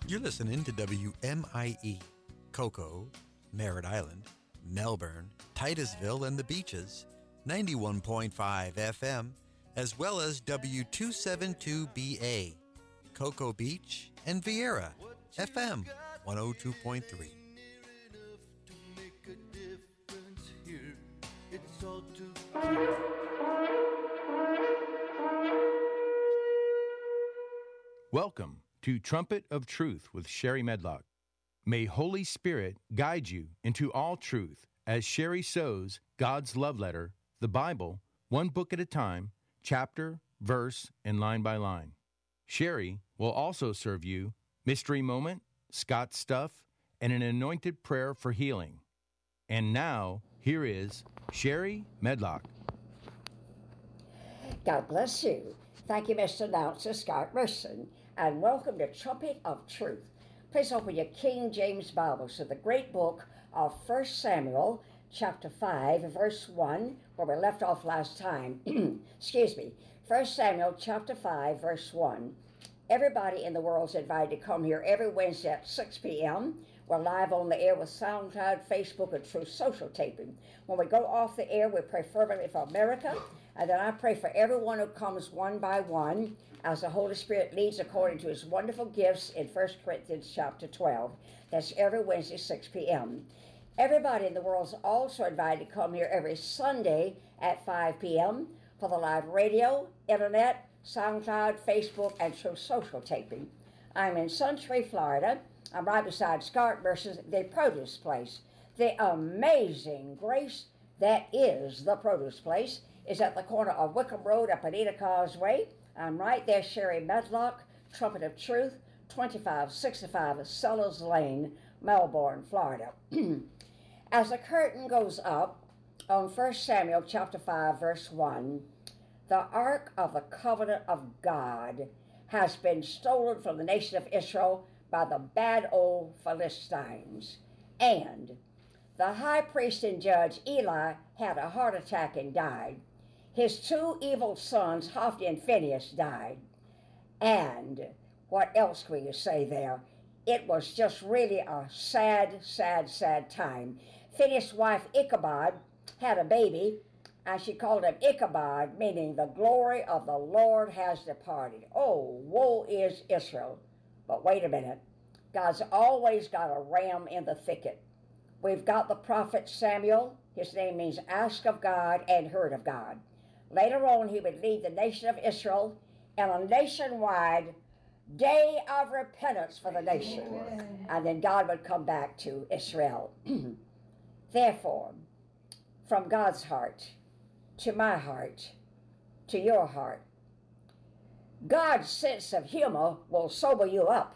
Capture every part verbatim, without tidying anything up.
You're listening to W M I E, Cocoa, Merritt Island, Melbourne, Titusville, and the Beaches, ninety-one point five F M, as well as W two seventy-two B A, Cocoa Beach, and Vieira, F M one oh two point three. Welcome to Trumpet of Truth with Sherry Medlock. May Holy Spirit guide you into all truth as Sherry sows God's love letter, the Bible, one book at a time, chapter, verse, and line by line. Sherry will also serve you Mystery Moment, Scott Stuff, and an anointed prayer for healing. And now, here is Sherry Medlock. God bless you. Thank you, Mister Announcer Scott Merson, and welcome to Trumpet of Truth. Please open your King James Bibles to the great book of First Samuel, chapter five, verse one, where we left off last time. Excuse me. First Samuel, chapter five, verse one. Everybody in the world is invited to come here every Wednesday at six p.m. We're live on the air with SoundCloud, Facebook, and Truth Social Taping. When we go off the air, we pray fervently for America, and then I pray for everyone who comes one by one as the Holy Spirit leads according to his wonderful gifts in First Corinthians chapter twelve. That's every Wednesday, six p.m. Everybody in the world is also invited to come here every Sunday at five p.m. for the live radio, internet, SoundCloud, Facebook, and Truth Social Taping. I'm in Suntree, Florida. I'm right beside Scott versus the produce place. The amazing grace that is the produce place is at the corner of Wickham Road up Anita Causeway. I'm right there, Sherry Medlock, Trumpet of Truth, twenty-five sixty-five Sellers Lane, Melbourne, Florida. As the curtain goes up on First Samuel chapter five, verse one, the Ark of the Covenant of God has been stolen from the nation of Israel by the bad old Philistines. And the high priest and judge Eli had a heart attack and died. His two evil sons, Hophni and Phinehas, died. And what else will you say there? It was just really a sad, sad, sad time. Phinehas' wife Ichabod had a baby, and she called him Ichabod, meaning the glory of the Lord has departed. Oh, woe is Israel. But wait a minute. God's always got a ram in the thicket. We've got the prophet Samuel. His name means ask of God and heard of God. Later on, he would lead the nation of Israel in a nationwide day of repentance for the nation. And then God would come back to Israel. Therefore, from God's heart to my heart to your heart, God's sense of humor will sober you up.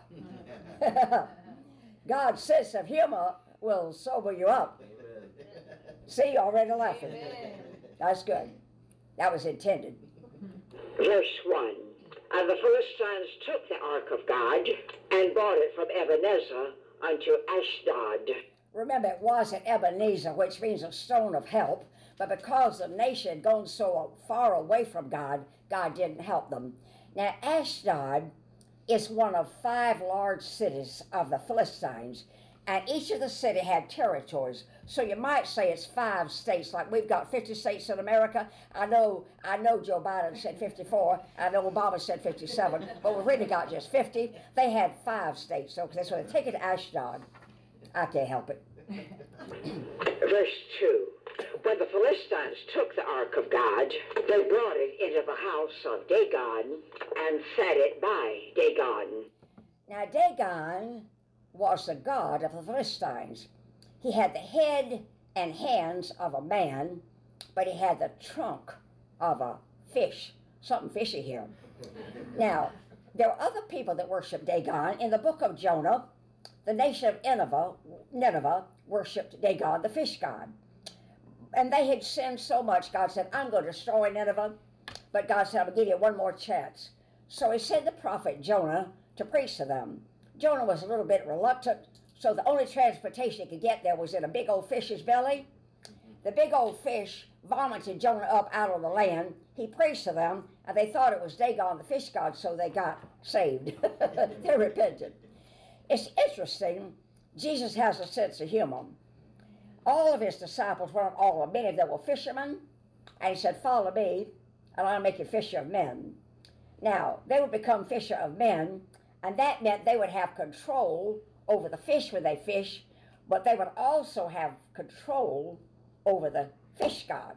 God's sense of humor will sober you up. See, already laughing. That's good. That was intended. Verse one. And the Philistines took the ark of God and brought it from Ebenezer unto Ashdod. Remember, it was at Ebenezer, which means a stone of help, but because the nation had gone so far away from God, God didn't help them. Now, Ashdod is one of five large cities of the Philistines, and each of the city had territories. So you might say it's five states, like we've got fifty states in America. I know I know Joe Biden said fifty-four, I know Obama said fifty-seven, but we've really got just fifty. They had five states, so that's why they take it to Ashdod. I can't help it. Verse two. When the Philistines took the ark of God, they brought it into the house of Dagon and set it by Dagon. Now Dagon was the god of the Philistines. He had the head and hands of a man, but he had the trunk of a fish. Something fishy here. Now, there are other people that worship Dagon. In the book of Jonah, the nation of Nineveh, Nineveh worshipped Dagon, the fish god. And they had sinned so much, God said, I'm going to destroy Nineveh. But God said, I'll give you one more chance. So he sent the prophet Jonah to preach to them. Jonah was a little bit reluctant, so the only transportation he could get there was in a big old fish's belly. The big old fish vomited Jonah up out of the land. He preached to them, and they thought it was Dagon, the fish god, so they got saved. They repented. It's interesting, Jesus has a sense of humor. All of his disciples, weren't all, many of them were fishermen, and he said, follow me, and I'll make you fisher of men. Now, they would become fisher of men, and that meant they would have control over the fish when they fish, but they would also have control over the fish god.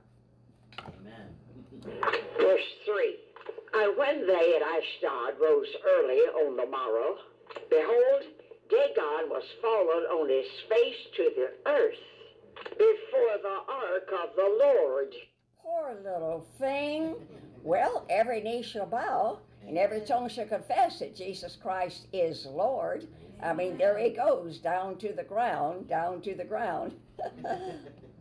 Amen. Verse three. And when they at Ashdod rose early on the morrow, behold, Dagon was fallen on his face to the earth before the ark of the Lord. Poor little thing. Well, every knee shall bow, and every tongue shall confess that Jesus Christ is Lord. I mean, there he goes, down to the ground, down to the ground. And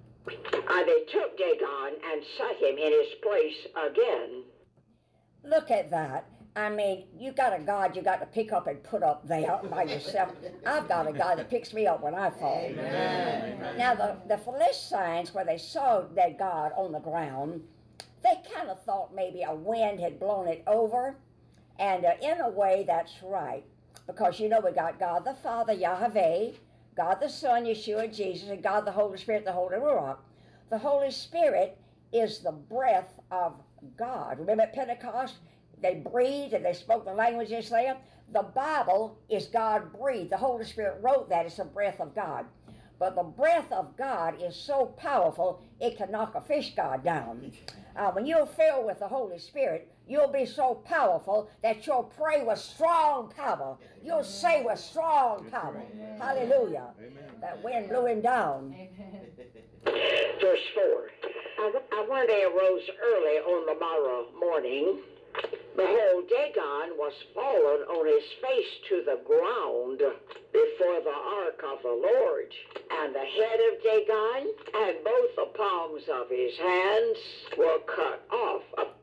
they took Dagon and set him in his place again. Look at that. I mean, you got a God you got to pick up and put up there by yourself. I've got a God that picks me up when I fall. Amen. Now, the, the Philistines, where they saw that God on the ground, they kind of thought maybe a wind had blown it over. And uh, in a way, that's right. Because, you know, we got God the Father, Yahweh, God the Son, Yeshua, Jesus, and God the Holy Spirit, the Holy Ruach. The Holy Spirit is the breath of God. Remember at Pentecost? They breathed and they spoke the languages there. The Bible is God breathed. The Holy Spirit wrote that. It's the breath of God. But the breath of God is so powerful, it can knock a fish god down. Uh, when you're filled with the Holy Spirit, you'll be so powerful that you'll pray with strong power. You'll say with strong power. Amen. Hallelujah. Amen. That wind blew him down. Amen. Verse four. And when they arose early on the morrow morning, behold, Dagon was fallen on his face to the ground before the ark of the Lord. And the head of Dagon and both the palms of his hands were cut off.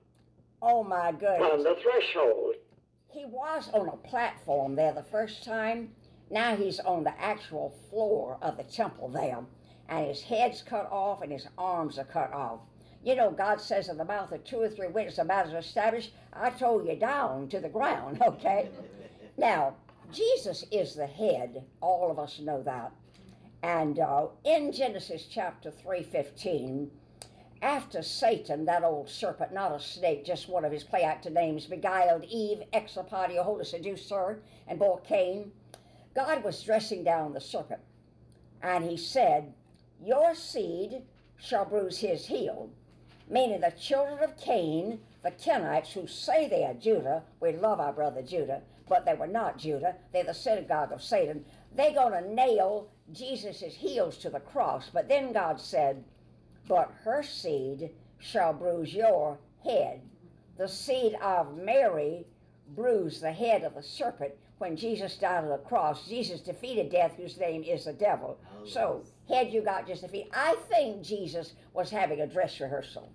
Oh my goodness. On the threshold. He was on a platform there the first time. Now he's on the actual floor of the temple there. And his head's cut off and his arms are cut off. You know, God says in the mouth of two or three witnesses, the matter is established. I told you down to the ground, okay? Now, Jesus is the head. All of us know that. And uh, in Genesis chapter three fifteen, after Satan, that old serpent, not a snake, just one of his play actor names, beguiled Eve, ex opatio, wholly seduced her, and bore Cain, God was dressing down the serpent. And he said, your seed shall bruise his heel. Meaning the children of Cain, the Kenites, who say they are Judah, we love our brother Judah, but they were not Judah, they're the synagogue of Satan, they're going to nail Jesus' heels to the cross. But then God said, but her seed shall bruise your head. The seed of Mary bruised the head of the serpent. When Jesus died on the cross, Jesus defeated death, whose name is the devil. Oh, so, head you got just defeated. I think Jesus was having a dress rehearsal.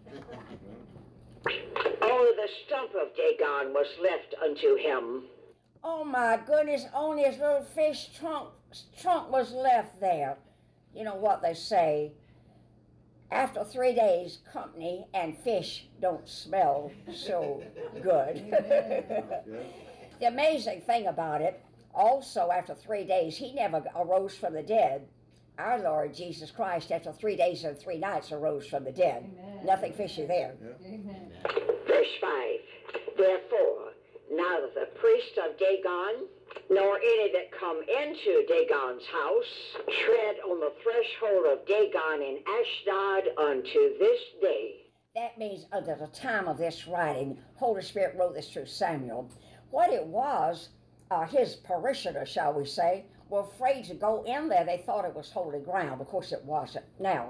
Only the stump of Dagon was left unto him. Oh my goodness, only his little fish trunk, trunk was left there. You know what they say, after three days, company and fish don't smell so good. The amazing thing about it, also after three days, he never arose from the dead. Our Lord Jesus Christ, after three days and three nights, arose from the dead. Amen. Nothing fishy there. Yeah. Amen. Verse five. Therefore, neither the priest of Dagon, nor any that come into Dagon's house, tread on the threshold of Dagon in Ashdod unto this day. That means at the time of this writing, Holy Spirit wrote this through Samuel. What it was, uh, his parishioners, shall we say, were afraid to go in there. They thought it was holy ground. Of course it wasn't. Now,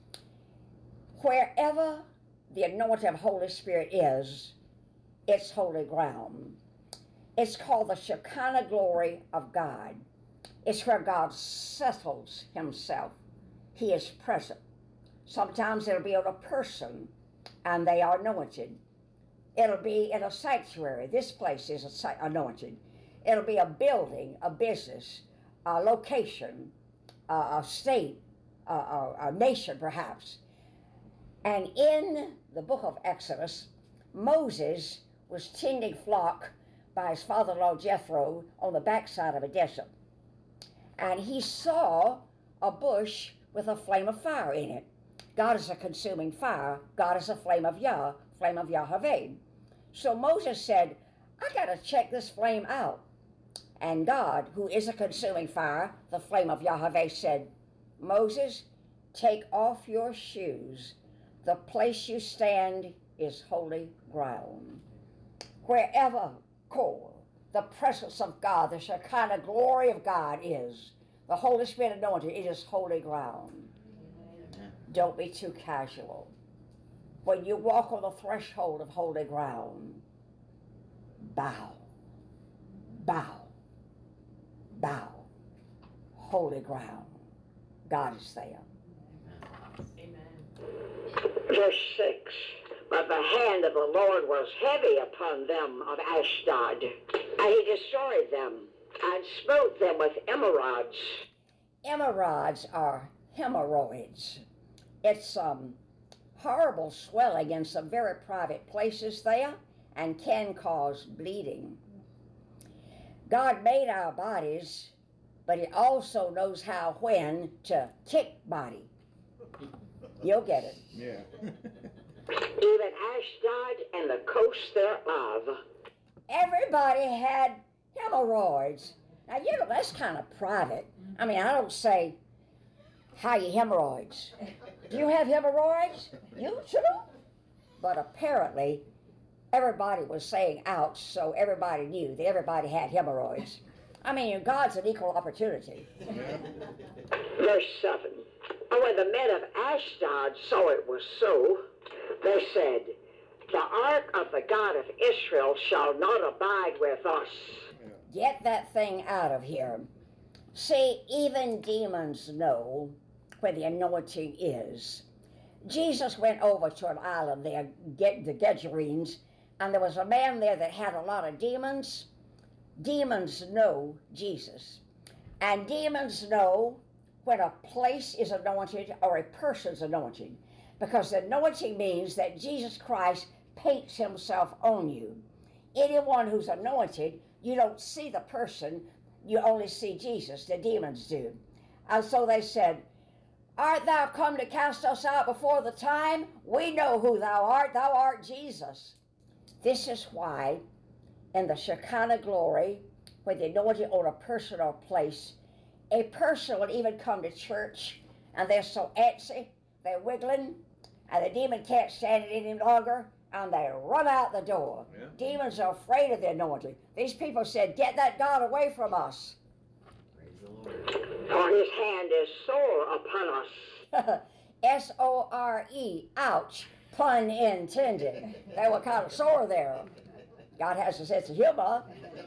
wherever the anointing of Holy Spirit is, it's holy ground. It's called the Shekinah glory of God. It's where God settles himself. He is present. Sometimes it'll be on a person, and they are anointed. It'll be in a sanctuary. This place is anointed. It'll be a building, a business, a location, a, a state, a, a, a nation perhaps. And in the book of Exodus, Moses was tending flock by his father-in-law Jethro on the backside of a desert. and he saw a bush with a flame of fire in it. God is a consuming fire. God is a flame of Yah, flame of Yahweh. So Moses said, I got to check this flame out. And God, who is a consuming fire, the flame of Yahweh, said, Moses, take off your shoes. The place you stand is holy ground. Wherever, Kol, the presence of God, the Shekinah glory of God is, the Holy Spirit anointed, it is holy ground. Amen. Don't be too casual. When you walk on the threshold of holy ground, bow, bow, bow. Holy ground. God is there. Amen. Verse six. But the hand of the Lord was heavy upon them of Ashdod, and he destroyed them, and smote them with emerods. Emerods are hemorrhoids. It's um, horrible swelling in some very private places there, and can cause bleeding. God made our bodies, but he also knows how, when to kick body. You'll get it. Yeah. Even Ashdod and the coast thereof. Everybody had hemorrhoids. Now, you know, that's kind of private. I mean, I don't say, how you hemorrhoids? Do you have hemorrhoids? You too? But apparently, everybody was saying ouch, so everybody knew that everybody had hemorrhoids. I mean, God's an equal opportunity. Verse seven. And when the men of Ashdod saw it was so, they said, the ark of the God of Israel shall not abide with us. Get that thing out of here. See, even demons know where the anointing is. Jesus went over to an island there, get the Gadarenes, and there was a man there that had a lot of demons. Demons know Jesus. And demons know when a place is anointed or a person's anointed, because the anointing means that Jesus Christ paints himself on you. Anyone who's anointed, you don't see the person, you only see Jesus. The demons do. And so they said, art thou come to cast us out before the time? We know who thou art. Thou art Jesus. This is why in the Shekinah glory, when the anointing on a person or place, a person would even come to church and they're so antsy, they're wiggling, and the demon can't stand it any longer, and they run out the door. Yeah. Demons are afraid of the anointing. These people said, get that God away from us. Praise the Lord. For his hand is sore upon us. S O R E, ouch, pun intended. They were kind of sore there. God has a sense of humor.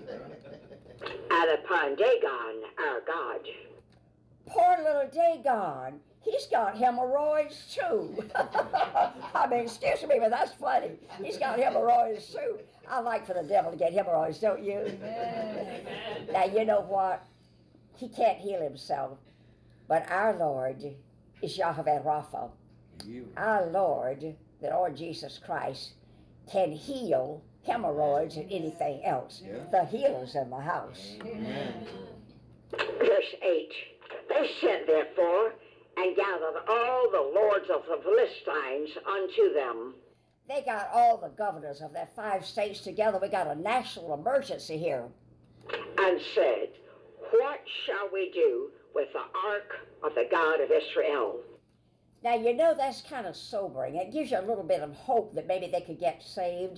And upon Dagon, our God. Poor little Dagon. He's got hemorrhoids too. I mean, excuse me, but that's funny. He's got hemorrhoids too. I like for the devil to get hemorrhoids, don't you? Amen. Now, you know what? He can't heal himself. But our Lord is Yahweh Rapha. Our Lord, the Lord Jesus Christ, can heal hemorrhoids and anything else. Yeah. The healer's in the house. Amen. Verse eight. They sent therefore and gathered all the lords of the Philistines unto them. They got all the governors of their five states together. We got a national emergency here. And said, what shall we do with the ark of the God of Israel? Now, you know, that's kind of sobering. It gives you a little bit of hope that maybe they could get saved.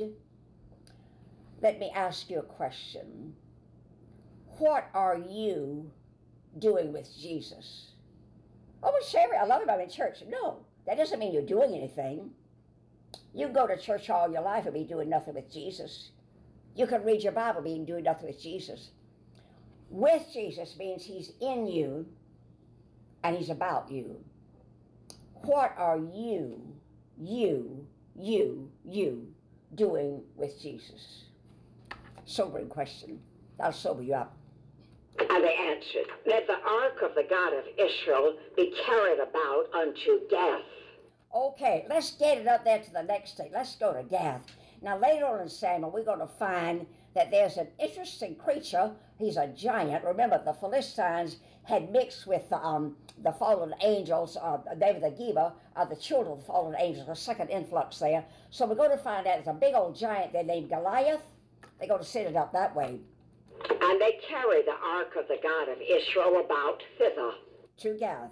Let me ask you a question. What are you doing with Jesus? Oh, well, Sherry, I love him. I'm in church. No, that doesn't mean you're doing anything. You can go to church all your life and be doing nothing with Jesus. You can read your Bible and be doing nothing with Jesus. With Jesus means he's in you and he's about you. What are you, you, you, you doing with Jesus? Sobering question. That'll sober you up. And they answered, let the ark of the God of Israel be carried about unto Gath. Okay, let's get it up there to the next state. Let's go to Gath. Now, later on in Samuel, we're going to find that there's an interesting creature. He's a giant. Remember, the Philistines had mixed with the, um, the fallen angels, uh, David the Geba, uh, the children of the fallen angels, a second influx there. So we're going to find out there's a big old giant there named Goliath. They're going to set it up that way. And they carried the ark of the God of Israel about thither. To Gath.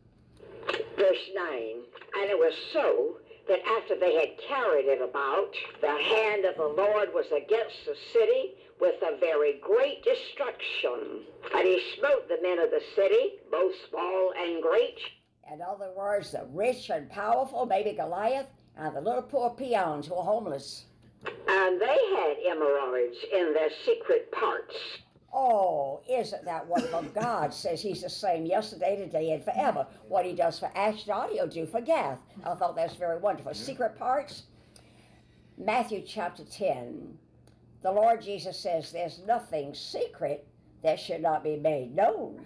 Verse nine, and it was so that after they had carried it about, the hand of the Lord was against the city with a very great destruction. And he smote the men of the city, both small and great. In other words, the rich and powerful, maybe Goliath, and the little poor peons who are homeless. And they had hemorrhoids in their secret parts. Oh, isn't that wonderful? God says he's the same yesterday, today, and forever. What he does for Ashdod, he'll do for Gath. I thought that's very wonderful. Secret parts. Matthew chapter ten. The Lord Jesus says there's nothing secret that should not be made known.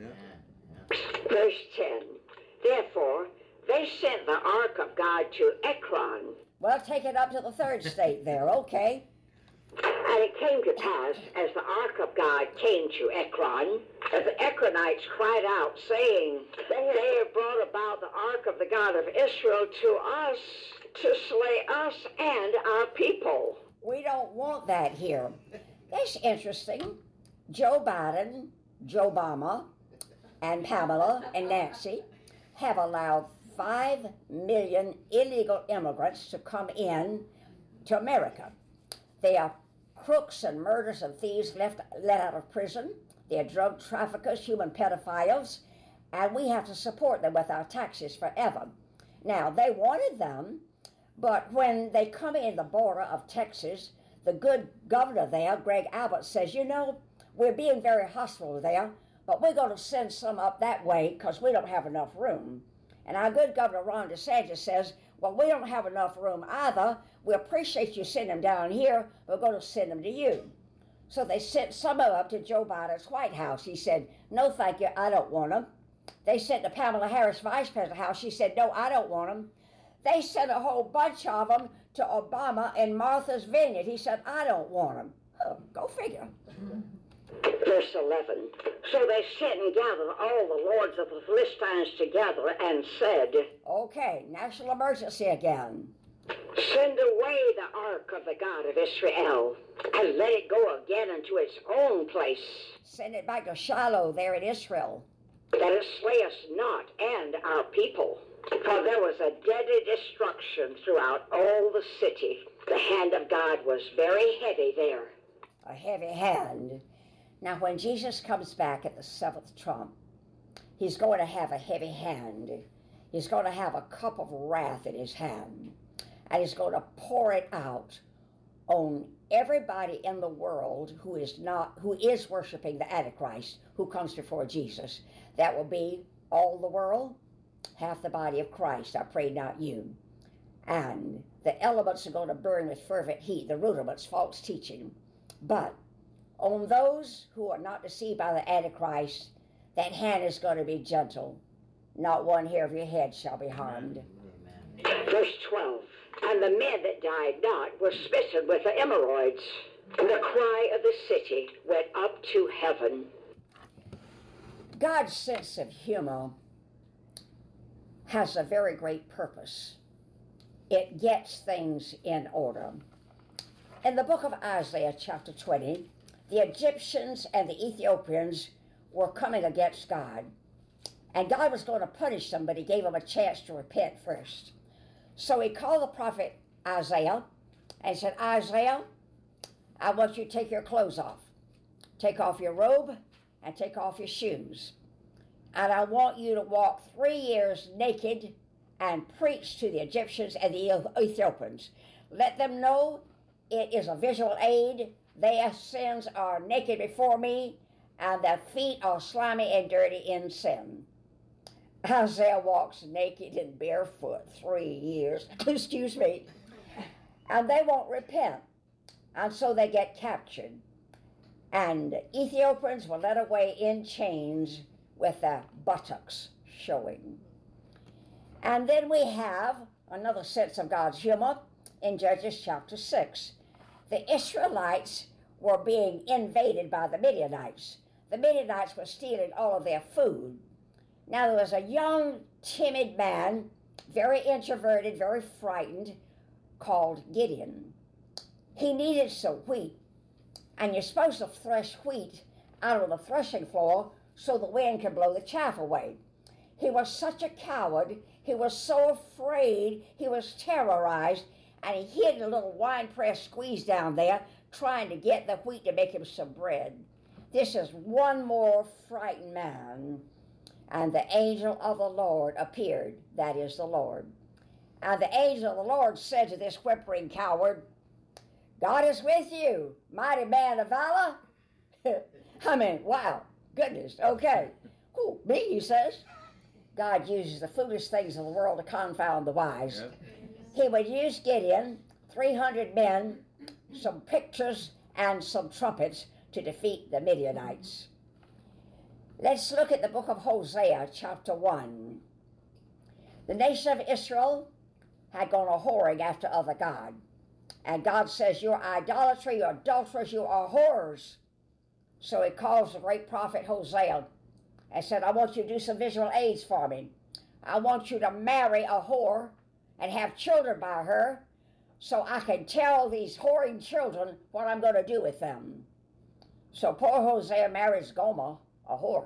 Verse ten. Therefore, they sent the ark of God to Ekron. Well, take it up to the third state there, okay? And it came to pass, as the ark of God came to Ekron, that the Ekronites cried out, saying, They have brought about the ark of the God of Israel to us, to slay us and our people. We don't want that here. That's interesting. Joe Biden, Joe Obama, and Pamela and Nancy have allowed five million illegal immigrants to come in to America. They are crooks and murderers and thieves left let out of prison. They are drug traffickers, human pedophiles, and we have to support them with our taxes forever. Now, they wanted them, but when they come in the border of Texas, the good governor there, Greg Abbott, says, you know, we're being very hostile there, but we're going to send some up that way because we don't have enough room. And our good governor, Ron DeSantis, says, well, we don't have enough room either. We appreciate you sending them down here. We're going to send them to you. So they sent some of them up to Joe Biden's White House. He said, no, thank you, I don't want them. They sent to Pamela Harris, Vice President's house. She said, no, I don't want them. They sent a whole bunch of them to Obama in Martha's Vineyard. He said, I don't want them. Oh, go figure. Verse eleven. So they sent and gathered all the lords of the Philistines together and said, okay, national emergency again. Send away the ark of the God of Israel and let it go again into its own place. Send it back to Shiloh there in Israel. That it slay us not and our people. For there was a deadly destruction throughout all the city. The hand of God was very heavy there. A heavy hand. Now, when Jesus comes back at the seventh trump, he's going to have a heavy hand. He's going to have a cup of wrath in his hand, and he's going to pour it out on everybody in the world who is not, who is worshiping the Antichrist, who comes before Jesus. That will be all the world, half the body of Christ. I pray not you. And the elements are going to burn with fervent heat, the rudiments, false teaching. But on those who are not deceived by the Antichrist, that hand is going to be gentle. Not one hair of your head shall be harmed. Amen. Verse twelve. And the men that died not were smitten with the hemorrhoids. And the cry of the city went up to heaven. God's sense of humor has a very great purpose. It gets things in order. In the book of Isaiah, chapter twenty, the Egyptians and the Ethiopians were coming against God. And God was going to punish them, but he gave them a chance to repent first. So he called the prophet Isaiah and said, Isaiah, I want you to take your clothes off. Take off your robe and take off your shoes. And I want you to walk three years naked and preach to the Egyptians and the Ethiopians. Let them know it is a visual aid. Their sins are naked before me, and their feet are slimy and dirty in sin. Isaiah walks naked and barefoot three years, excuse me, and they won't repent, and so they get captured. And Ethiopians were led away in chains with their buttocks showing. And then we have another sense of God's humor in Judges chapter six. The Israelites were being invaded by the Midianites. The Midianites were stealing all of their food. Now there was a young, timid man, very introverted, very frightened, called Gideon. He needed some wheat, and you're supposed to thresh wheat out of the threshing floor so the wind can blow the chaff away. He was such a coward, he was so afraid, he was terrorized, and he hid in a little wine press squeeze down there, trying to get the wheat to make him some bread. This is one more frightened man. And the angel of the Lord appeared, that is the Lord. And the angel of the Lord said to this whimpering coward, God is with you, mighty man of valor. I mean, wow, goodness, okay. Who, me, he says. God uses the foolish things of the world to confound the wise. Yep. He would use Gideon, three hundred men, some pictures, and some trumpets to defeat the Midianites. Let's look at the book of Hosea, chapter one. The nation of Israel had gone a whoring after other gods. And God says, you're idolatry, you're adulterers, you are whores. So he calls the great prophet Hosea and said, I want you to do some visual aids for me. I want you to marry a whore and have children by her so I can tell these whoring children what I'm going to do with them. So poor Hosea marries Gomer, a whore.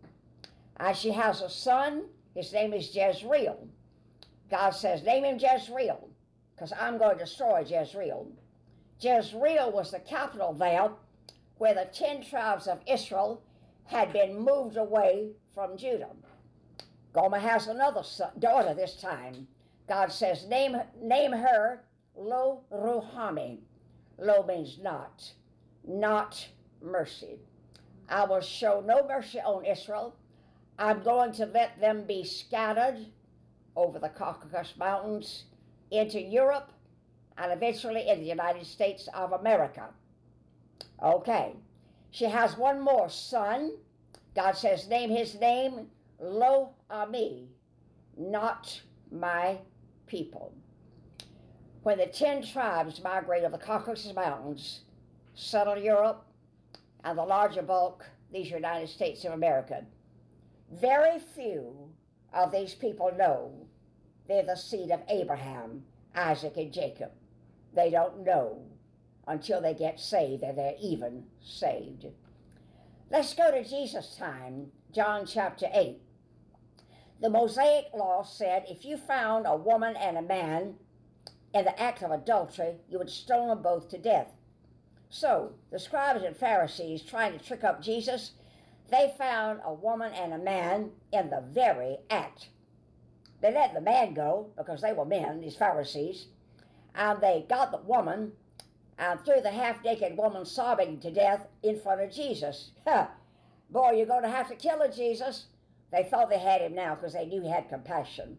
And she has a son, his name is Jezreel. God says, name him Jezreel, because I'm going to destroy Jezreel. Jezreel was the capital there where the ten tribes of Israel had been moved away from Judah. Gomer has another son, daughter this time. God says, name, name her Lo Ruhami. Lo means not, not mercy. I will show no mercy on Israel. I'm going to let them be scattered over the Caucasus Mountains into Europe and eventually in the United States of America. Okay, she has one more son. God says, name his name Lo Ami, not my people. When the ten tribes migrate over the Caucasus Mountains, settle Europe, and the larger bulk, these United States of America, very few of these people know they're the seed of Abraham, Isaac, and Jacob. They don't know until they get saved, and they're even saved. Let's go to Jesus' time, John chapter eight. The Mosaic law said if you found a woman and a man in the act of adultery, you would stone them both to death. So the scribes and Pharisees, trying to trick up Jesus, they found a woman and a man in the very act. They let the man go because they were men, these Pharisees, and they got the woman and threw the half-naked woman sobbing to death in front of Jesus. Ha! Boy, you're going to have to kill her, Jesus. They thought they had him now because they knew he had compassion.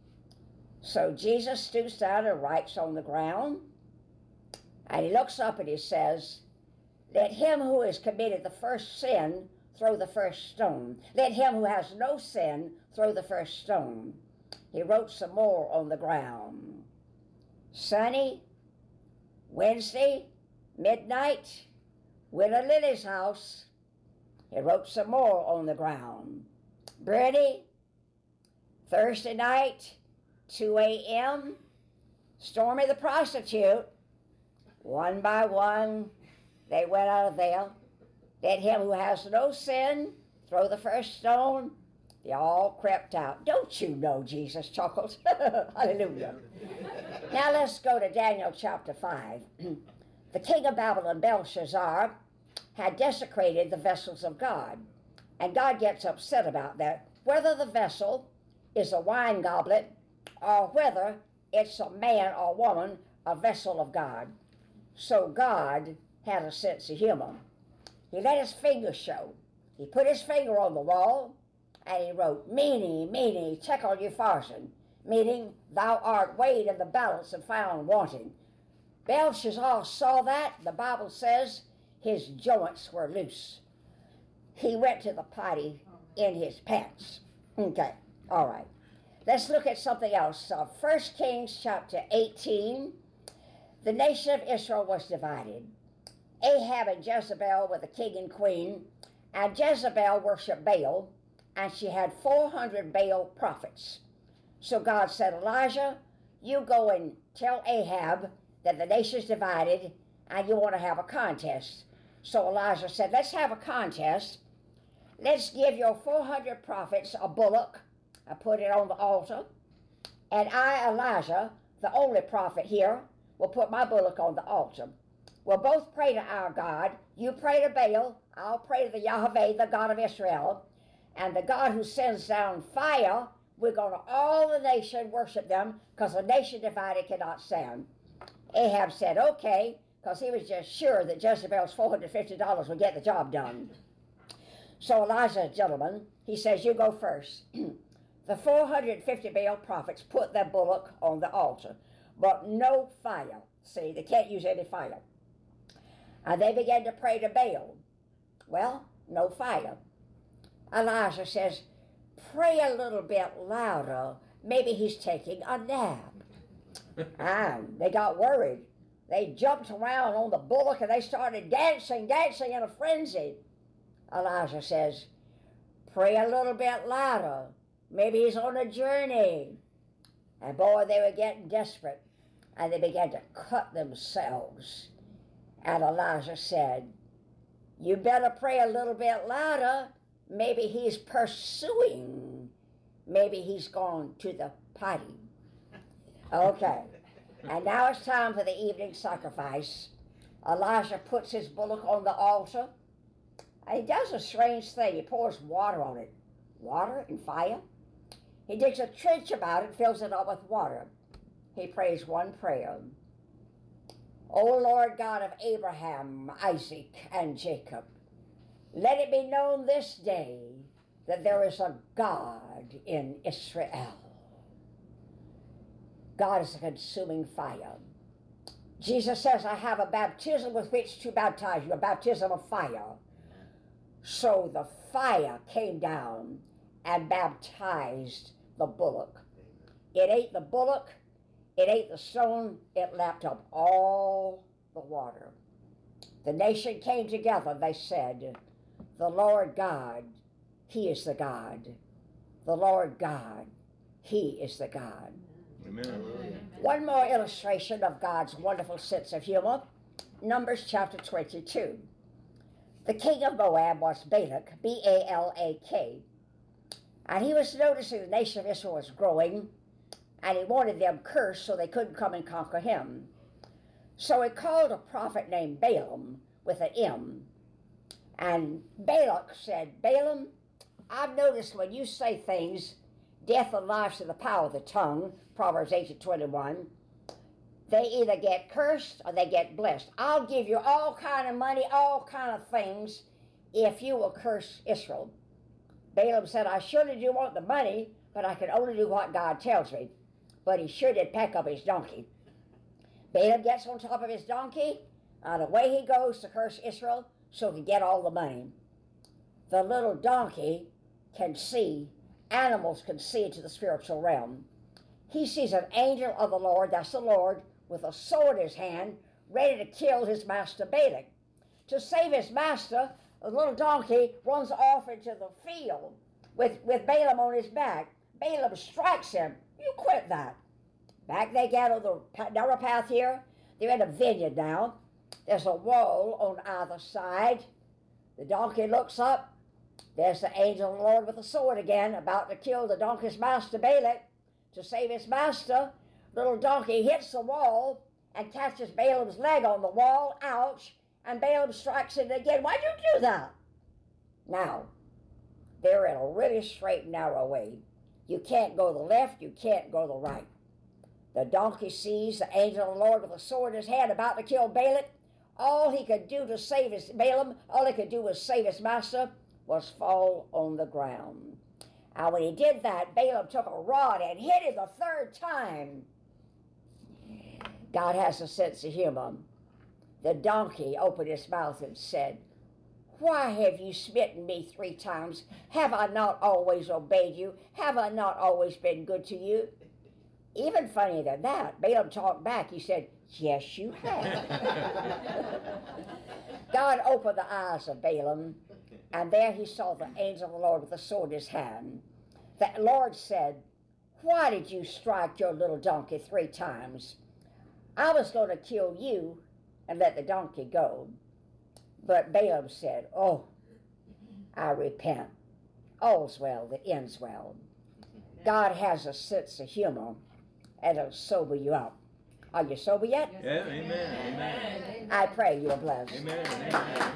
So Jesus stoops down and writes on the ground, and he looks up and he says, let him who has committed the first sin throw the first stone. Let him who has no sin throw the first stone. He wrote some more on the ground. Sunny, Wednesday, midnight, Widow Lily's house. He wrote some more on the ground. Birdie, Thursday night, two a.m., Stormy the prostitute. One by one, they went out of there. Let him who has no sin throw the first stone. They all crept out. Don't you know, Jesus chuckled. Hallelujah. Now let's go to Daniel chapter five. The king of Babylon, Belshazzar, had desecrated the vessels of God. And God gets upset about that. Whether the vessel is a wine goblet or whether it's a man or woman, a vessel of God. So God had a sense of humor. He let his finger show. He put his finger on the wall and he wrote, Meanie, meanie, tekel upharsin, meaning thou art weighed in the balance and found wanting. Belshazzar saw that. The Bible says his joints were loose. He went to the potty in his pants. Okay, all right. Let's look at something else. Uh, First Kings chapter eighteen. The nation of Israel was divided. Ahab and Jezebel were the king and queen, and Jezebel worshiped Baal, and she had four hundred Baal prophets. So God said, Elijah, you go and tell Ahab that the nation's divided and you want to have a contest. So Elijah said, let's have a contest. Let's give your four hundred prophets a bullock. I put it on the altar. And I, Elijah, the only prophet here, will put my bullock on the altar. We'll both pray to our God. You pray to Baal. I'll pray to the Yahweh, the God of Israel. And the God who sends down fire, we're going to all the nation worship them, because a nation divided cannot stand. Ahab said, okay, because he was just sure that Jezebel's four hundred fifty dollars would get the job done. So Elijah, gentlemen, he says, you go first. The four hundred fifty Baal prophets put their bullock on the altar, but no fire. See, they can't use any fire. And they began to pray to Baal. Well, no fire. Elijah says, pray a little bit louder. Maybe he's taking a nap. And they got worried. They jumped around on the bullock and they started dancing, dancing in a frenzy. Elijah says, pray a little bit louder. Maybe he's on a journey. And boy, they were getting desperate. And they began to cut themselves. And Elijah said, you better pray a little bit louder. Maybe he's pursuing. Maybe he's gone to the potty. Okay. And now it's time for the evening sacrifice. Elijah puts his bullock on the altar. And he does a strange thing. He pours water on it. Water and fire. He digs a trench about it, fills it up with water. He prays one prayer. O Lord God of Abraham, Isaac, and Jacob, let it be known this day that there is a God in Israel. God is a consuming fire. Jesus says, I have a baptism with which to baptize you, a baptism of fire. So the fire came down and baptized the bullock. It ate the bullock, it ate the stone, it lapped up all the water. The nation came together, they said, the Lord God, He is the God. The Lord God, He is the God. Amen. One more illustration of God's wonderful sense of humor. Numbers chapter twenty-two. The king of Moab was Balak, B A L A K. And he was noticing the nation of Israel was growing, and he wanted them cursed so they couldn't come and conquer him. So he called a prophet named Balaam with an M. And Balak said, Balaam, I've noticed when you say things, death and life's in the power of the tongue, Proverbs eight twenty-one, they either get cursed or they get blessed. I'll give you all kind of money, all kind of things, if you will curse Israel. Balaam said, I surely do want the money, but I can only do what God tells me. But he sure did pack up his donkey. Balaam gets on top of his donkey, and away he goes to curse Israel so he can get all the money. The little donkey can see, animals can see into the spiritual realm. He sees an angel of the Lord, that's the Lord, with a sword in his hand, ready to kill his master Balak. To save his master, the little donkey runs off into the field with, with Balaam on his back. Balaam strikes him. You quit that. Back they get on the narrow path here. They're in a vineyard now. There's a wall on either side. The donkey looks up. There's the angel of the Lord with a sword again, about to kill the donkey's master Balak. To save his master, little donkey hits the wall and catches Balaam's leg on the wall. Ouch. And Balaam strikes it again. Why'd you do that? Now, they're in a really straight, narrow way. You can't go to the left, you can't go to the right. The donkey sees the angel of the Lord with a sword in his hand about to kill Balak. All he could do to save his Balaam, all he could do was save his master, was fall on the ground. And when he did that, Balaam took a rod and hit him the third time. God has a sense of humor. The donkey opened his mouth and said, why have you smitten me three times? Have I not always obeyed you? Have I not always been good to you? Even funnier than that, Balaam talked back. He said, Yes, you have. God opened the eyes of Balaam, and there he saw the angel of the Lord with a sword in his hand. The Lord said, why did you strike your little donkey three times? I was going to kill you and let the donkey go. But Balaam said, oh, I repent. All's well that ends well. God has a sense of humor, and it'll sober you up. Are you sober yet? Yeah, amen, amen. I pray you are blessed. Amen, amen.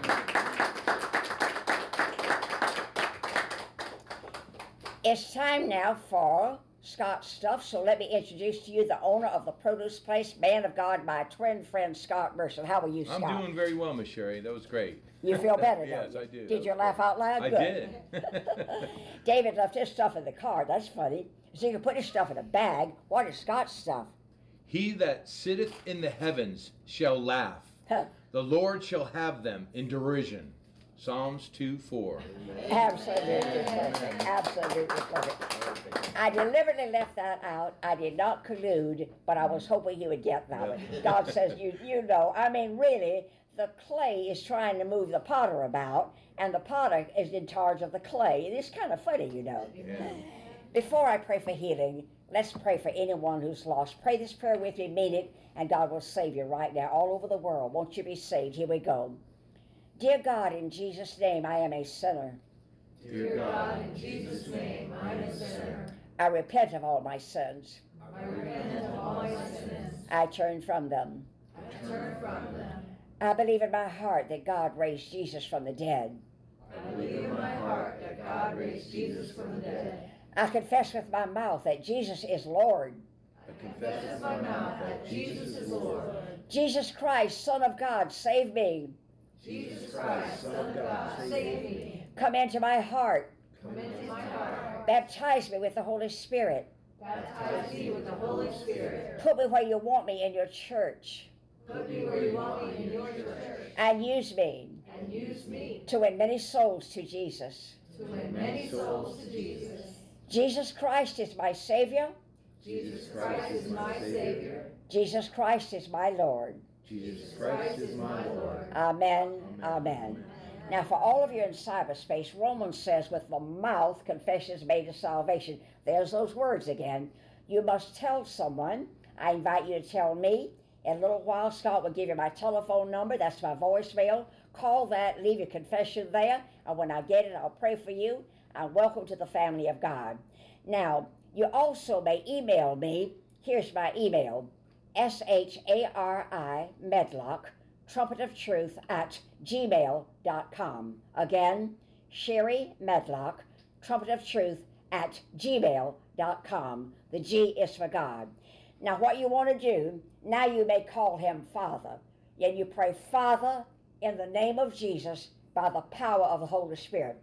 It's time now for Scott Stuff, so let me introduce to you the owner of the produce place, man of God, my twin friend Scott Mercer. How are you, Scott? I'm doing very well, Miss Sherry. That was great. You feel better, yes, don't you? I do. Did you laugh great. out loud? I Good. did. David left his stuff in the car. That's funny. So you can put his stuff in a bag. What is Scott's stuff? He that sitteth in the heavens shall laugh. Huh. The Lord shall have them in derision. Psalms two four. Absolutely perfect. Absolutely perfect. I deliberately left that out. I did not collude, but I was hoping you would get that one. God says, you, you know, I mean, really, the clay is trying to move the potter about, and the potter is in charge of the clay. It is kind of funny, you know. Yeah. Before I pray for healing, let's pray for anyone who's lost. Pray this prayer with me, mean it, and God will save you right now all over the world. Won't you be saved? Here we go. Dear God, in Jesus' name, I am a sinner. Dear God, in Jesus' name, I am a sinner. I repent of all my sins. I repent of all my sins. I turn from them. I turn from them. I believe in my heart that God raised Jesus from the dead. I believe in my heart that God raised Jesus from the dead. I confess with my mouth that Jesus is Lord. I confess with my mouth that Jesus is Lord. Jesus Christ, Son of God, save me. Jesus Christ, Son of God, save me. Come into my heart. Come into my heart. Baptize me with the Holy Spirit. Baptize me with the Holy Spirit. Put me where you want me in your church. Put me where you want me in your church. And use me And use me to win many souls to Jesus. to win many souls to Jesus. Jesus Christ is my Savior. Jesus Christ is my Savior. Jesus Christ is my Lord. Jesus Christ is my Lord. Amen. Amen. Now, for all of you in cyberspace, Romans says, with the mouth confession is made to salvation. There's those words again. You must tell someone. I invite you to tell me. In a little while, Scott will give you my telephone number. That's my voicemail. Call that, leave your confession there, and when I get it, I'll pray for you. And welcome to the family of God. Now, you also may email me. Here's my email. S H A R I Medlock, Trumpet of Truth at gmail dot com. Again, Sherry Medlock, Trumpet of Truth at gmail dot com. The G is for God. Now, what you want to do, now you may call him Father. And you pray, Father, in the name of Jesus, by the power of the Holy Spirit.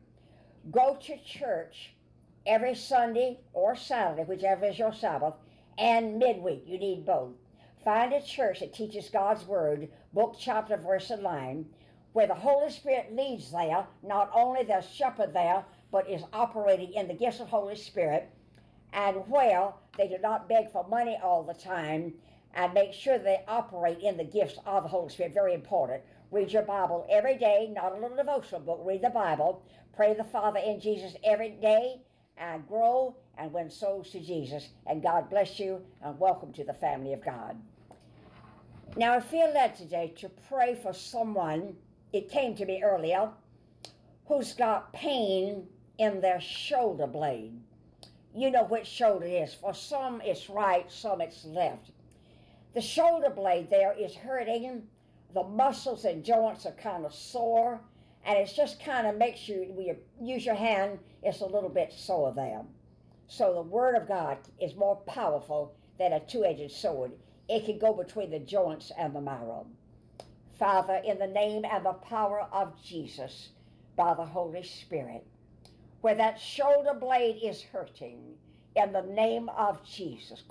Go to church every Sunday or Saturday, whichever is your Sabbath, and midweek. You need both. Find a church that teaches God's Word, book, chapter, verse, and line, where the Holy Spirit leads there. Not only the shepherd there, but is operating in the gifts of Holy Spirit, and where they do not beg for money all the time, and make sure they operate in the gifts of the Holy Spirit. Very important. Read your Bible every day, not a little devotional book. Read the Bible. Pray the Father in Jesus every day, and grow and win souls to Jesus. And God bless you, and welcome to the family of God. Now, I feel led today to pray for someone, it came to me earlier, who's got pain in their shoulder blade. You know which shoulder it is. For some it's right, some it's left. The shoulder blade there is hurting. The muscles and joints are kind of sore, and it's just kind of makes you, when you use your hand, it's a little bit sore there. So the Word of God is more powerful than a two-edged sword. It can go between the joints and the marrow. Father, in the name and the power of Jesus, by the Holy Spirit, where that shoulder blade is hurting, in the name of Jesus,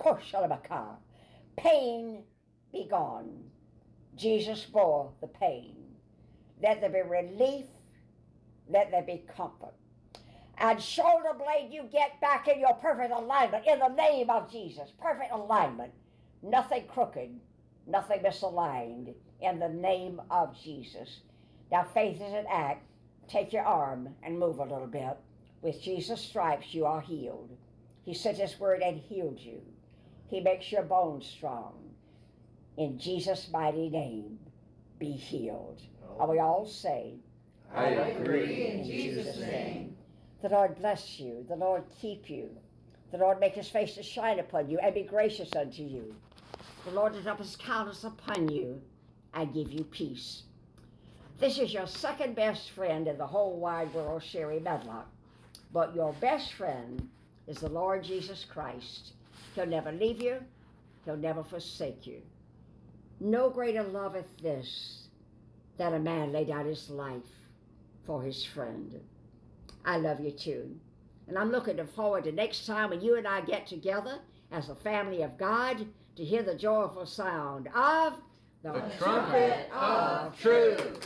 pain be gone. Jesus bore the pain. Let there be relief. Let there be comfort. And shoulder blade, you get back in your perfect alignment in the name of Jesus. Perfect alignment. Nothing crooked, nothing misaligned, in the name of Jesus. Now, faith is an act. Take your arm and move a little bit. With Jesus' stripes, you are healed. He sent his word and healed you. He makes your bones strong. In Jesus' mighty name, be healed. And we all say, I agree in Jesus' name. The Lord bless you. The Lord keep you. The Lord make his face to shine upon you and be gracious unto you. The Lord lift up his countenance upon you and give you peace. This is your second best friend in the whole wide world, Sherry Medlock. But your best friend is the Lord Jesus Christ. He'll never leave you. He'll never forsake you. No greater loveth this than a man lay down his life for his friend. I love you too. And I'm looking forward to next time when you and I get together as a family of God to hear the joyful sound of the, the trumpet of truth.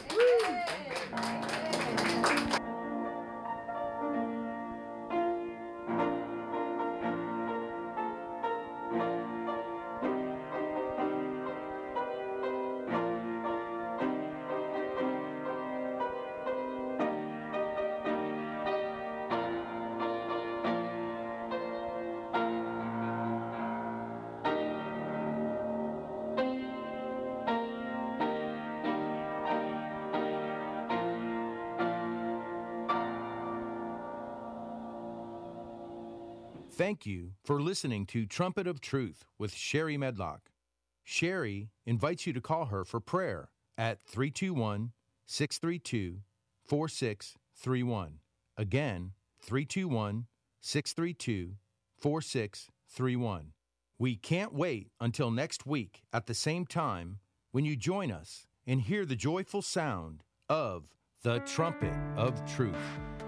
Thank you for listening to Trumpet of Truth with Sherry Medlock. Sherry invites you to call her for prayer at three two one, six three two, four six three one. Again, three two one, six three two, four six three one. We can't wait until next week at the same time when you join us and hear the joyful sound of the Trumpet of Truth.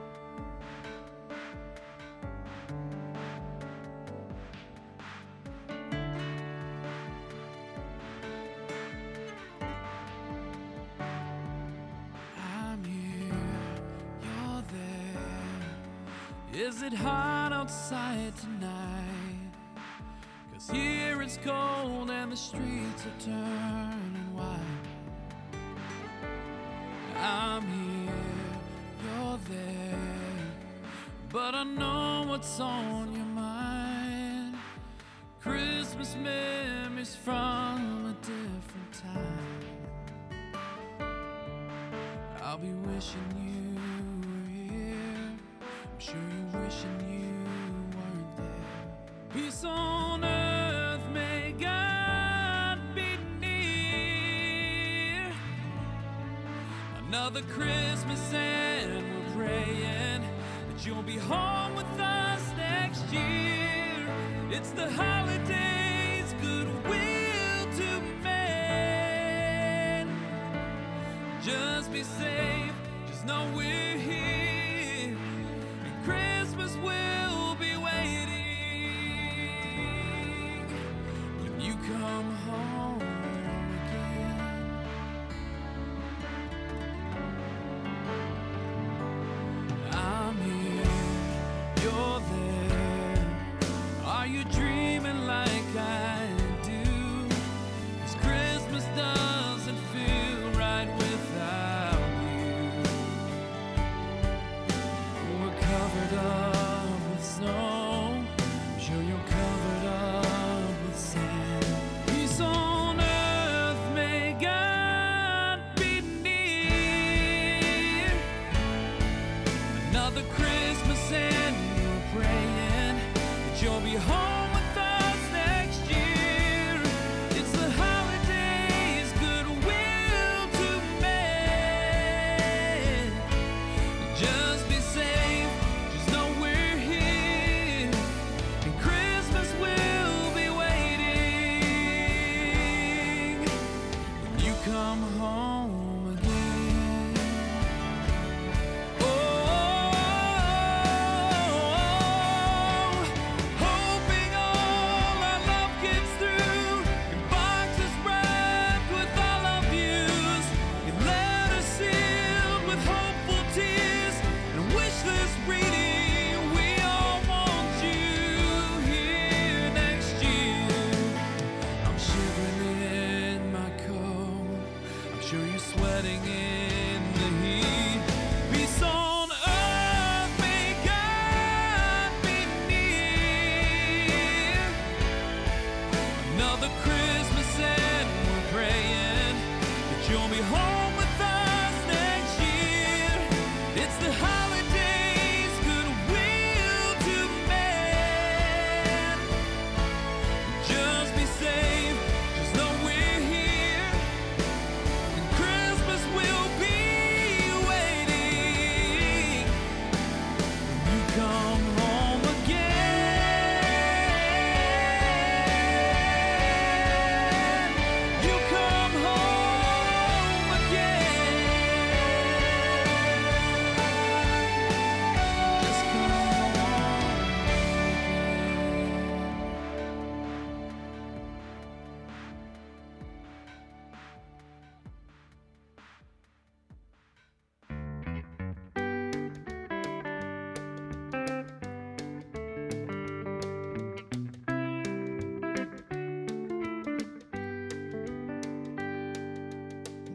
Is it hot outside tonight? 'Cause here it's cold and the streets are turning white. I'm here, you're there, but I know what's on your mind. Christmas memories from a different time. I'll be wishing you were here. I'm sure you're wishing you weren't there. Peace on earth, may God be near. Another Christmas and we're praying that you'll be home with us next year. It's the holidays, goodwill to men. Just be safe, just know we're here. Christmas will be waiting when you come home again. I'm here, you're there. Are you dreaming like I do? 'Cause Christmas doesn't feel right without you. We're covered up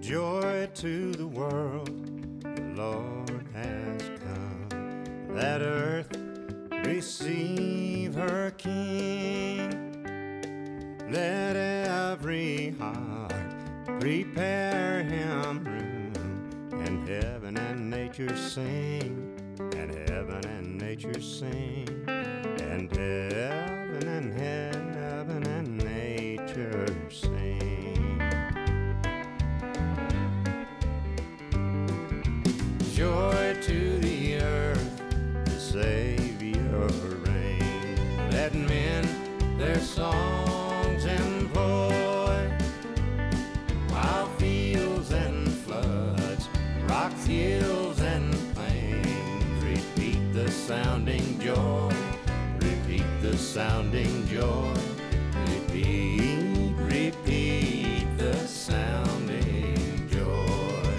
Joy to the world, the Lord has come. Let earth receive her King. Let every heart prepare him room. And heaven and nature sing, and heaven and nature sing, and heaven and heaven and nature sing. Joy to the earth, the Savior reign. Let men their songs employ, while fields and floods, rocks, hills and plains repeat the sounding joy, repeat the sounding joy, repeat, repeat the sounding joy.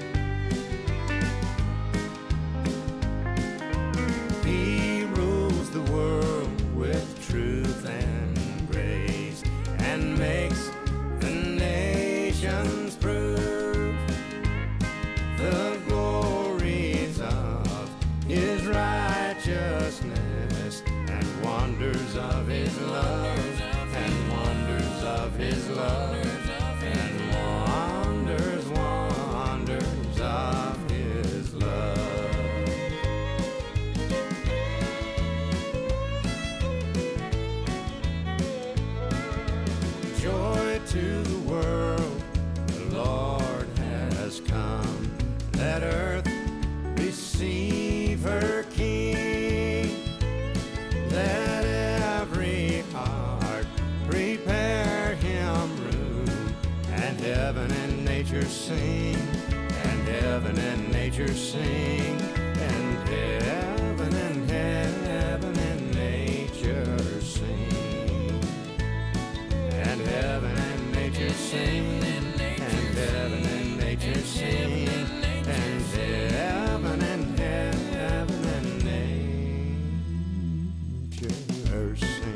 He rules the world with truth and grace, and makes the nations prove the glories of his righteousness, and wonders of his love, and wonders of his love, and wonders, wonders of his love. Joy to the world, the Lord has come. Let earth receive her King. Let every heart prepare him room. And heaven and nature sing, and heaven and nature sing, and heaven and heaven and nature sing. And heaven and nature sing, and heaven and nature sing, and heaven and heaven and nature sing.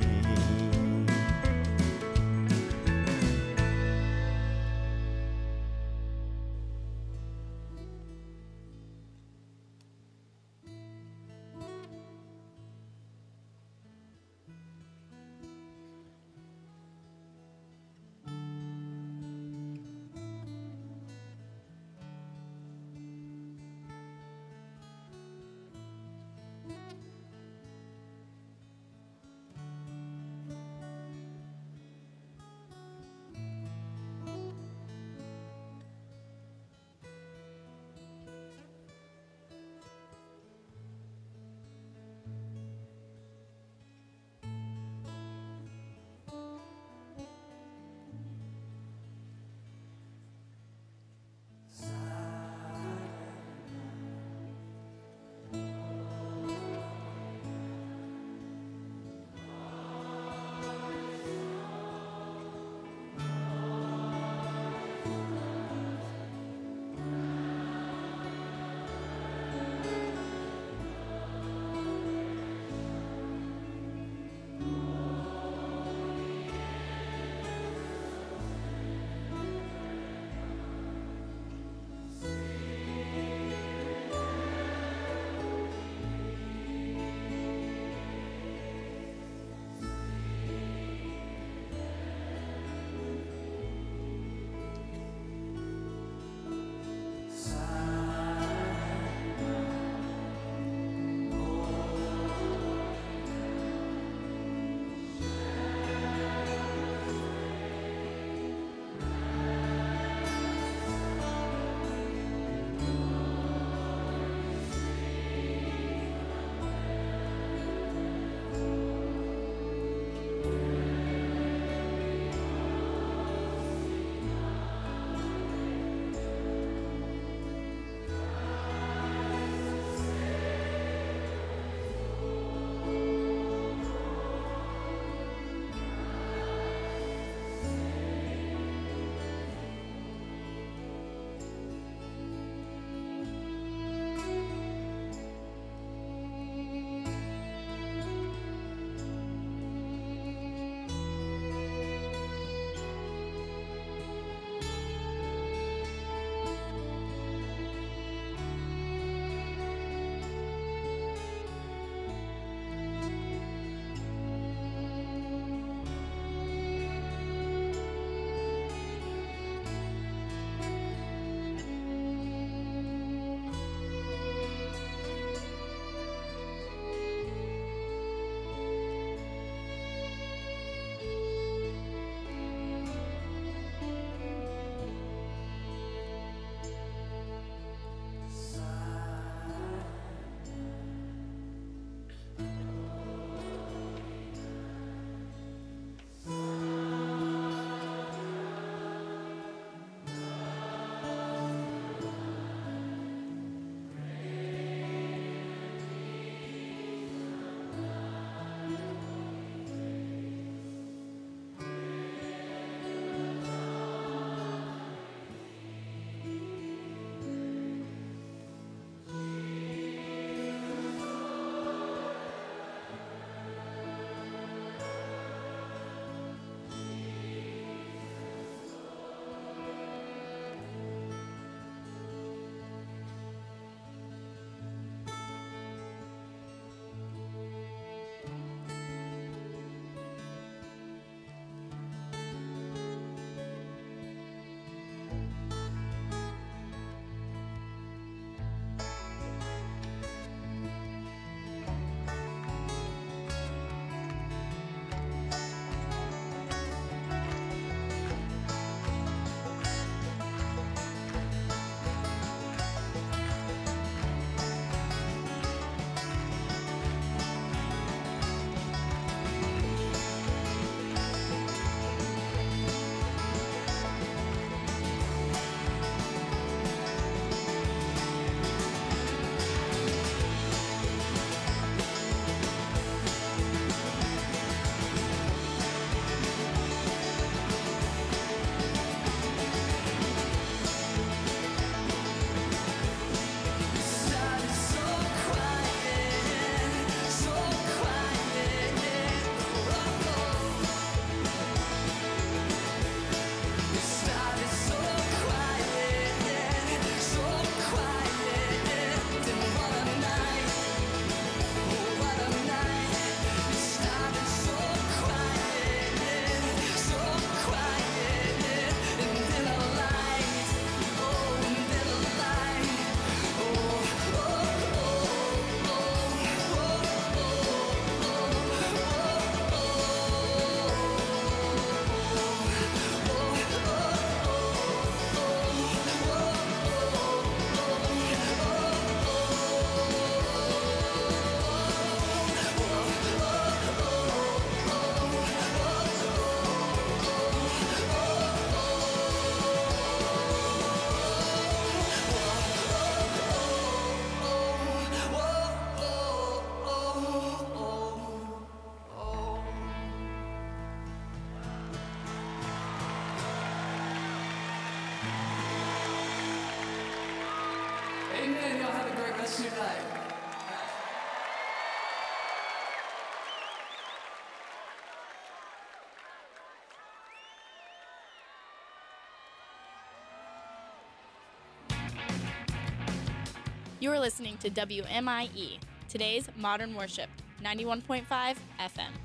You are listening to W M I E, today's Modern Worship, ninety-one point five F M.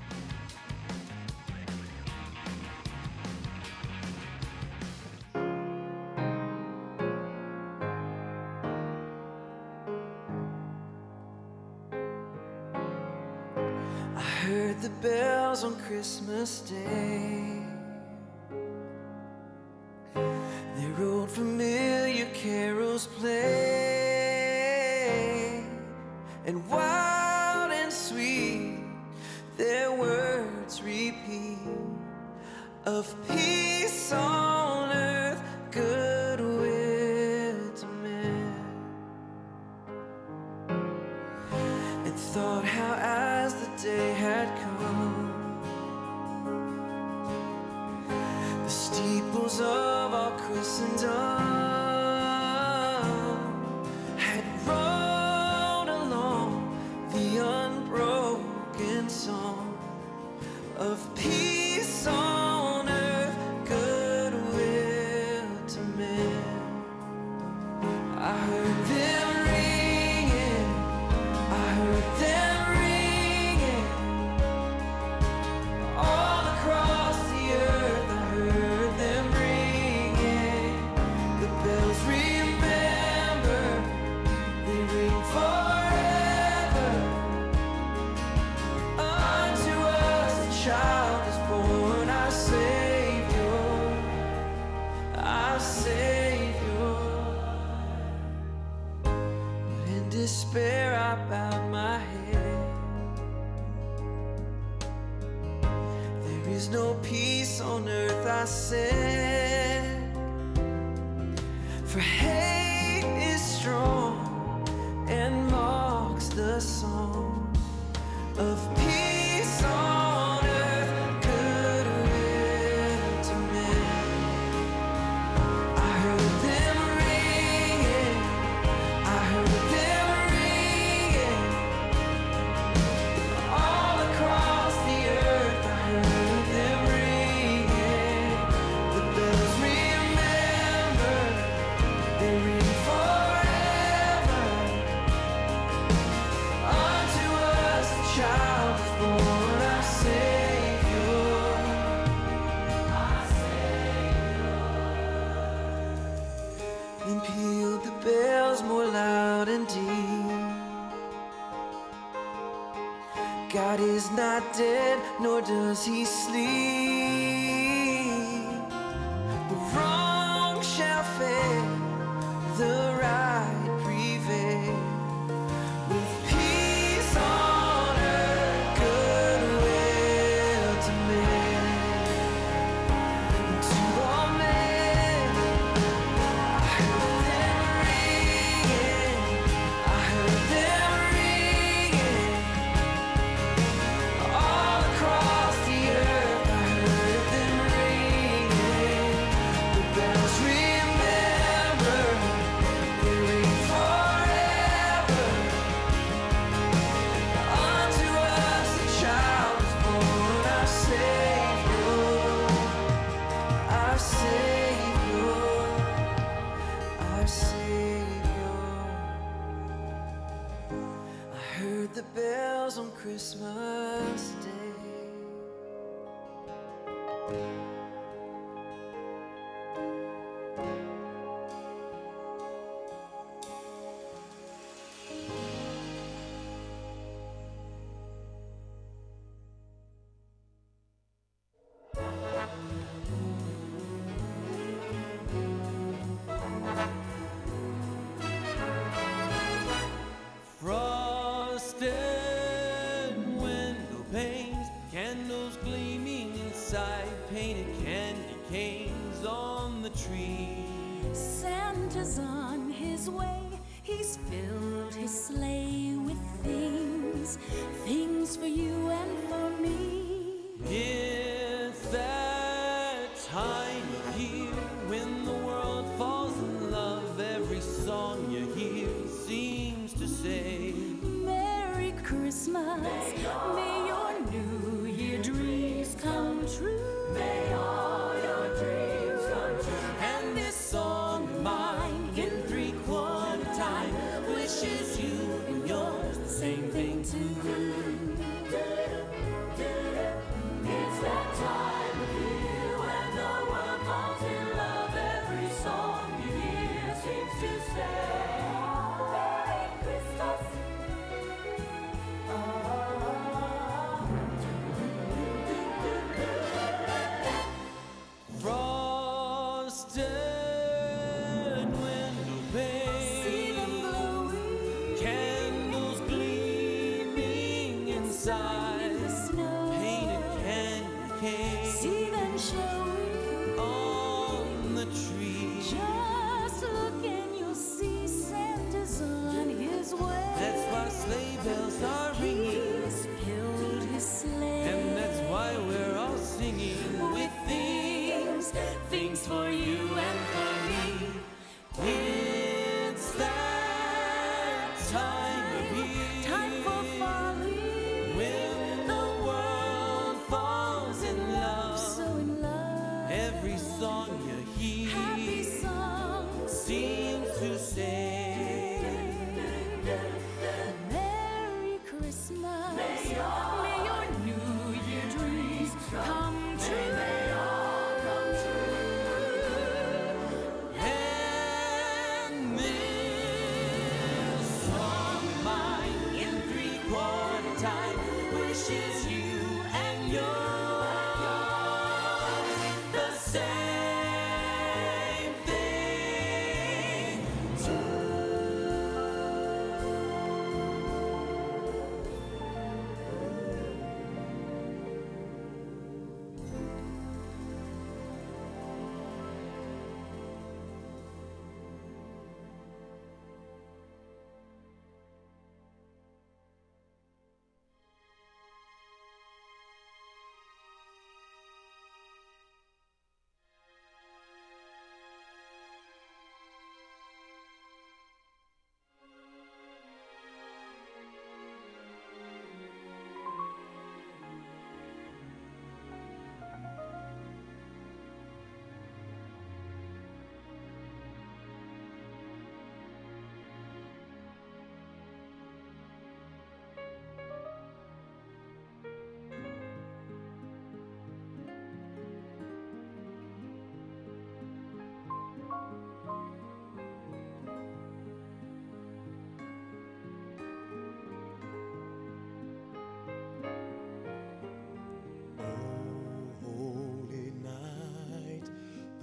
I heard the bells on Christmas Day. They rolled familiar carols play, and wild and sweet their words repeat, of peace on earth, goodwill to men. And thought how as the day had come, the steeples of our Christendom had rolled along the unbroken song of peace on earth, goodwill to men. I heard them ringing, I heard them ringing all across the earth. I heard them ringing. The bells remember, they ring forever. Unto us a child is born, our Savior, our Savior. But in despair I bowed my head. There is no peace on earth, I said, for hate is strong and mocks the song of peace on earth, goodwill to men. I heard them ringing, I heard them ringing all across the earth. I heard them ringing. The bells remember, they ring forever. Unto us a child is born, our Savior, our Savior. Then pealed the bells more loud and deep. God is not dead, nor does he sleep. The wrong shall fail, the right prevail. With peace on earth, goodwill to men. To all men, I heard them ringing, I heard them ringing all across the earth. I heard them ringing. The bells remember, they ring forever. Unto us a child is born, our Savior, our Savior, our Savior. I heard the bells on Christmas Day. Frosted window panes, candles gleaming inside, painted candy canes on the tree. Santa's on his way, he's filled his sleigh with things, things for you and for me. It's that time of year when the world falls in love. Every song you hear seems to say, Merry Christmas, may your New Year dreams come true. May all your dreams come true. and this song of mine in three-quarter time wishes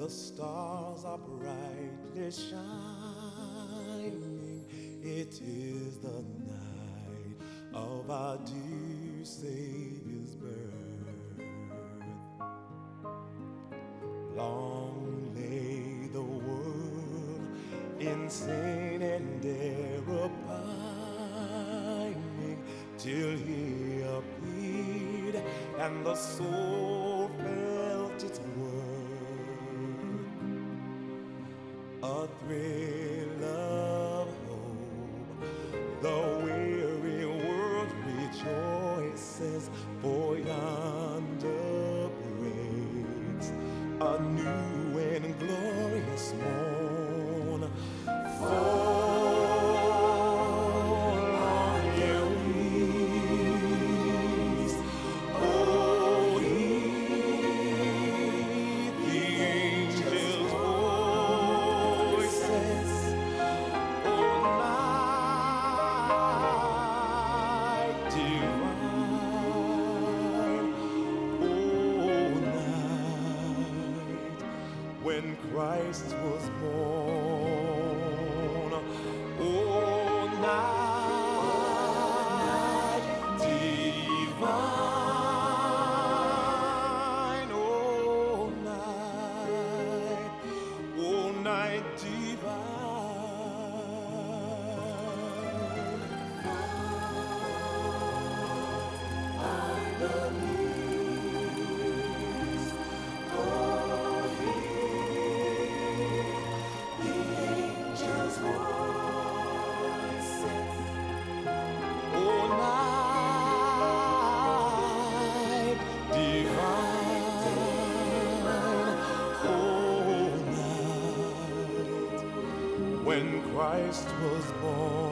the stars are brightly shining. It is the night of our dear Savior's birth. Long lay the world in sin and error pining, till he appeared and the soul felt its worth. A thrill of hope, the weary world rejoices, for yonder breaks a new and glorious morn. Fall on your knees, oh, heed the angels' voices, oh, night divine, oh, night when Christ was born, oh, night divine, oh, night, oh, night divine. On the knees, oh, hear the angels' voices, oh, night divine, oh, night when Christ was born.